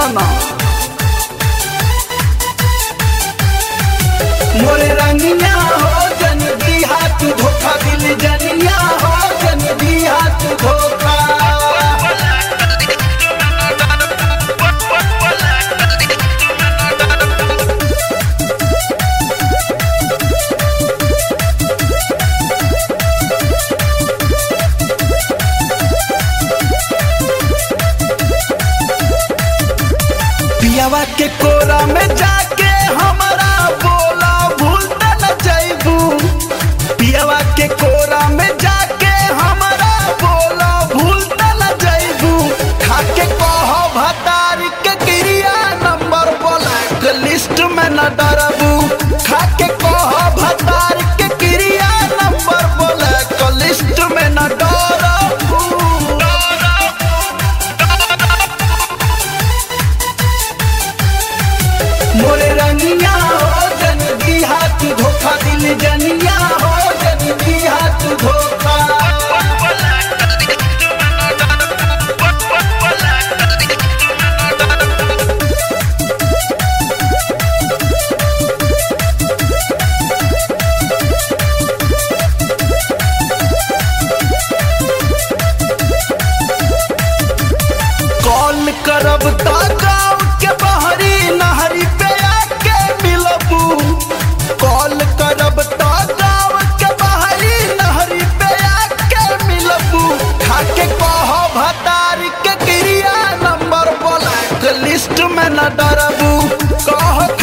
सुना मोरे रंगिया हो जन दी हाथ धोखा दिल जनिया हो जन दी हाथ धोखा पियावा के कोरा में जाके हमारा बोला भूलता न जाइबू पियावा के कोरा में जाके हमारा बोला भूलता न जाइबू खाके कहो भतार के क्रिया नंबर ब्लैक लिस्ट में न डरबू खाके कहो भतार के क्रिया नंबर ब्लैक लिस्ट में न डरबू मोरे रंगिया हो जन दी हाथ धोखा दिल जनिया हो जन दी हाथ धोखा कॉल करब ता गाँव के बहरी नहरी पे आके मिलबू कॉल करब ता गाँव के बहरी नहरी पे आके मिलबू खाके कहो भतार के क्रिया नंबर ब्लैक लिस्ट में न डरबू कहो